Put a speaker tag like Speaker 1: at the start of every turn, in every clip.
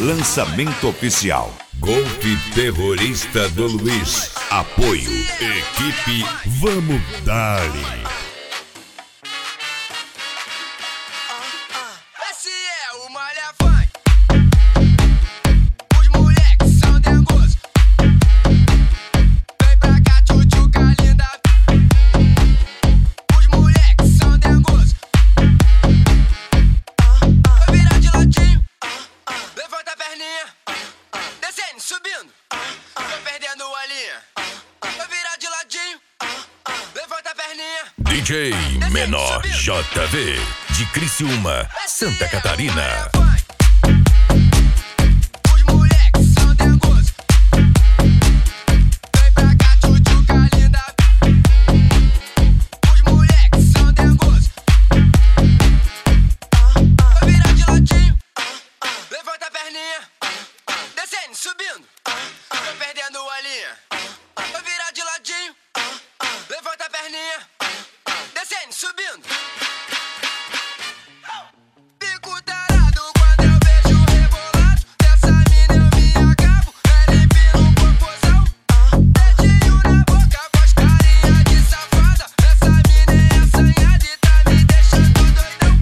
Speaker 1: Lançamento oficial. Golpe Terrorista do Luiz. Apoio. Equipe Vamos Dali.
Speaker 2: Esse é o Malha Funk. Os moleques são dengosos. Vem pra cá, tchutchuca linda. Os moleques são dengosos. Vai virar de ladinho. Levanta a perninha. Descendo, subindo. Tô perdendo a linha. Vai virar de ladinho. Levanta a perninha.
Speaker 3: DJ Menor JV, de Criciúma, Santa Catarina.
Speaker 2: Os moleques são dengosos. Vem pra cá, tchutchuca linda. Os moleques são dengosos. Vai virar de ladinho. Levanta a perninha. Descendo, subindo. Tô perdendo a linha. Vai virar de ladinho. Levanta a perninha. Descendo, subindo. Fico tarado quando eu vejo o rebolado dessa mina, eu me acabo. Ela empina um popozão. Dedinho na boca, faz carinha de safada. Essa mina é assanhada e tá me deixando doidão.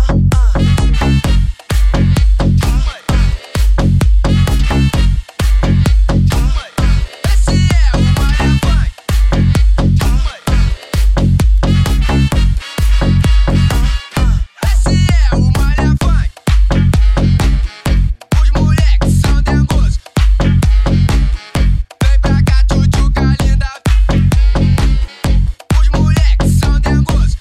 Speaker 2: Esse é o Malha Funk. Esse é o Malha Funk. Os moleques são dengosos. Vem pra cá, tchutchuca linda. Os moleques são dengosos.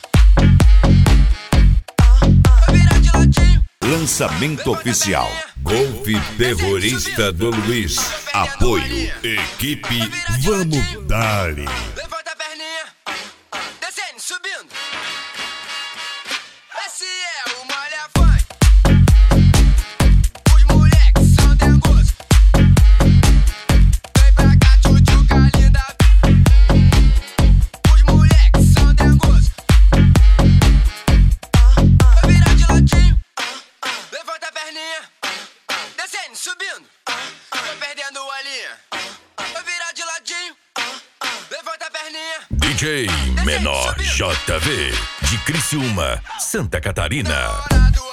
Speaker 2: Vai virar de ladinho.
Speaker 1: Lançamento oficial. Golpe Terrorista do Luiz. Apoio. Equipe Vamos Dali.
Speaker 2: Levanta a perninha. Descendo, subindo. Esse é o Malha Funk. Os moleques são dengosos. Vem pra cá, tchutchuca linda. Os moleques são dengosos. Vai virar de ladinho. Levanta a perninha. Descendo, subindo. Tô perdendo a linha. Vai virar de ladinho. Levanta a perninha.
Speaker 3: DJ Menor JV, de Criciúma, Santa Catarina.
Speaker 2: Namorado